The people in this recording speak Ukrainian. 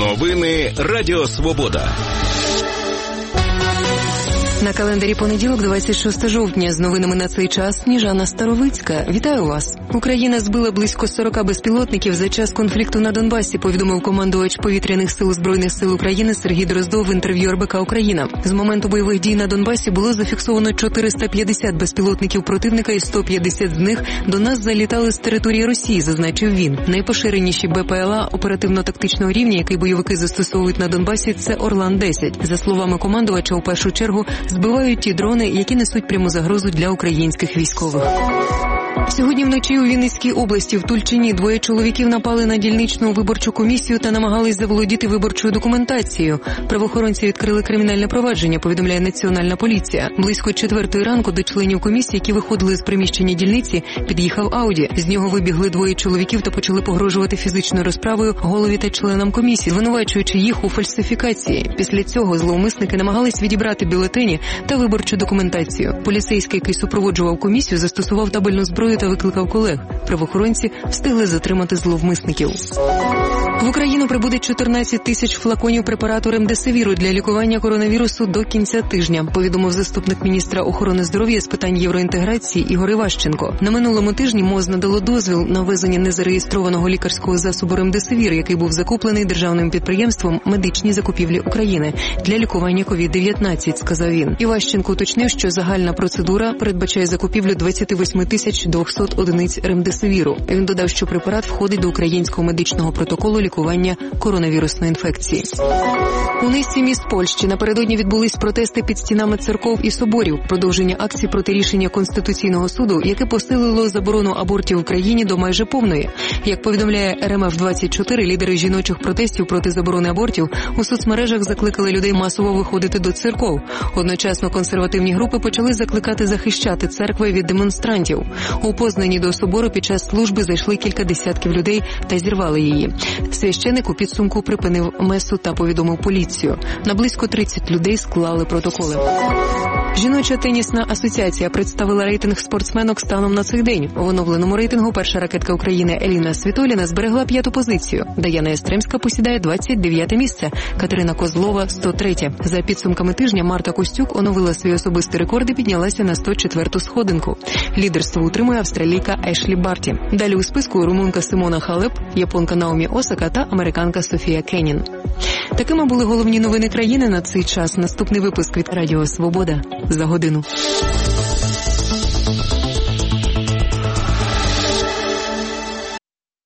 Новини Радіо Свобода. На календарі понеділок, 26 жовтня. З новинами на цей час Сніжана Старовицька. Вітаю вас. Україна збила близько 40 безпілотників за час конфлікту на Донбасі, повідомив командувач повітряних сил Збройних сил України Сергій Дроздов в інтерв'ю РБК «Україна». З моменту бойових дій на Донбасі було зафіксовано 450 безпілотників противника, і 150 з них до нас залітали з території Росії, зазначив він. Найпоширеніші БПЛА оперативно-тактичного рівня, який бойовики застосовують на Донбасі, це «Орлан-10». За словами командувача, у першу чергу збивають ті дрони, які несуть пряму загрозу для українських військових. Сьогодні вночі у Вінницькій області в Тульчині двоє чоловіків напали на дільничну виборчу комісію та намагались заволодіти виборчою документацією. Правоохоронці відкрили кримінальне провадження, повідомляє Національна поліція. Близько 4-ї ранку до членів комісії, які виходили з приміщення дільниці, під'їхав Ауді. З нього вибігли двоє чоловіків та почали погрожувати фізичною розправою голові та членам комісії, звинувачуючи їх у фальсифікації. Після цього зловмисники намагались відібрати бюлетені та виборчу документацію. Поліцейський, який супроводжував комісію, застосував табельну зброю та викликав колег. Правоохоронці встигли затримати зловмисників. В Україну прибуде 14 тисяч флаконів препарату ремдесивіру для лікування коронавірусу до кінця тижня, повідомив заступник міністра охорони здоров'я з питань євроінтеграції Ігор Іващенко. На минулому тижні МОЗ надало дозвіл на ввезення незареєстрованого лікарського засобу ремдесивір, який був закуплений державним підприємством «Медичні закупівлі України» для лікування COVID-19, сказав він. Іващенко уточнив, що загальна процедура передбачає закупівлю 28 200 одиниць ремдесивіру. Він додав, що препарат входить до українського медичного протоколу лікування коронавірусної інфекції. У низці міст Польщі напередодні відбулись протести під стінами церков і соборів, продовження акцій проти рішення Конституційного суду, яке посилило заборону абортів в країні до майже повної. Як повідомляє РМФ-24, лідери жіночих протестів проти заборони абортів у соцмережах закликали людей масово виходити до церков. Одночасно консервативні групи почали закликати захищати церкви від демонстрантів. У Познані до собору під час служби зайшли кілька десятків людей та зірвали її. Священик у підсумку припинив месу та повідомив поліцію. На близько 30 людей склали протоколи. Жіноча тенісна асоціація представила рейтинг спортсменок станом на цей день. В оновленому рейтингу перша ракетка України Еліна Світоліна зберегла 5-ту позицію. Даяна Ястремська посідає 29-те місце, Катерина Козлова – 103-те. За підсумками тижня Марта Костюк оновила свій особистий рекорд і піднялася на 104-ту сходинку. Лідерство утримує австралійка Ешлі Барті. Далі у списку румунка Симона Халеп, японка Наомі Осака та американка Софія Кеннін. Такими були головні новини країни на цей час. Наступний випуск від Радіо Свобода за годину.